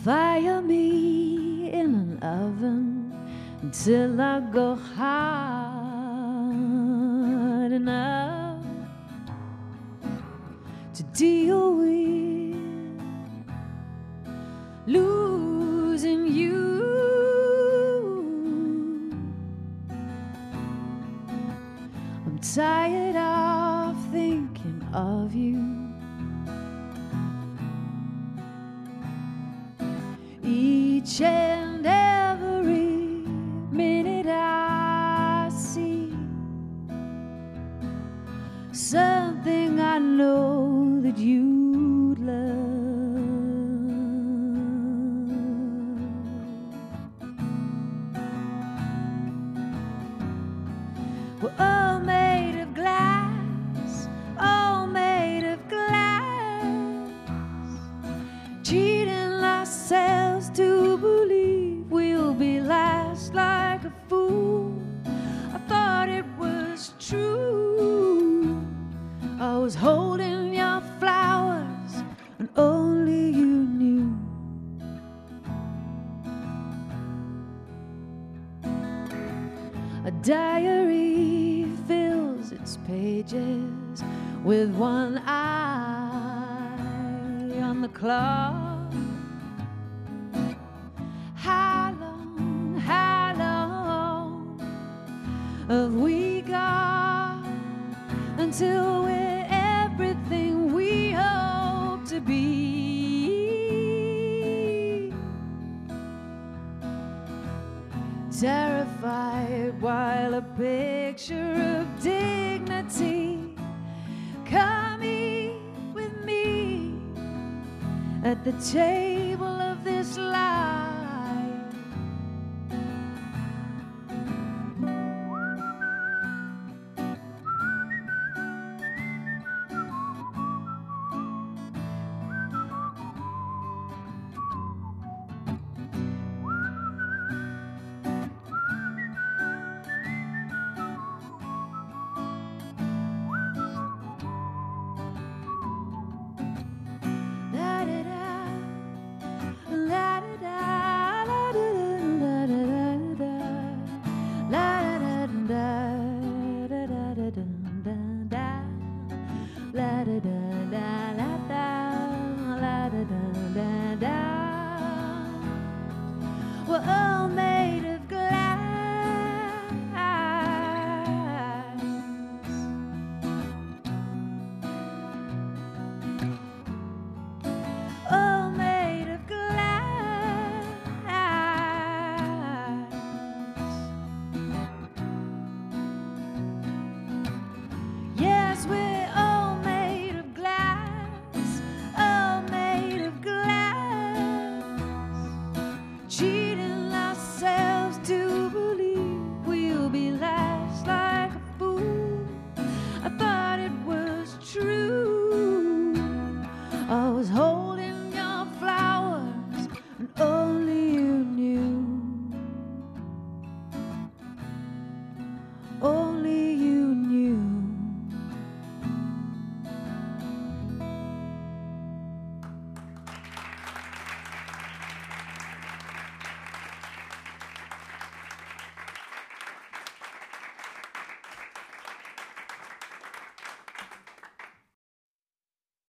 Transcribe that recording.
Fire me in an oven until I go hard enough to deal with losing you. I'm tired of thinking of you. Each and every minute I see something I know that you'd love. We're all made of glass, all made of glass, cheating ourselves to believe we'll be last like a fool. I thought it was true. I was holding your flowers and only you knew. A diary fills its pages with one eye on the clock. How long have we got until we're everything we hope to be? Terrified while a picture of dignity, come eat with me at the table of this life.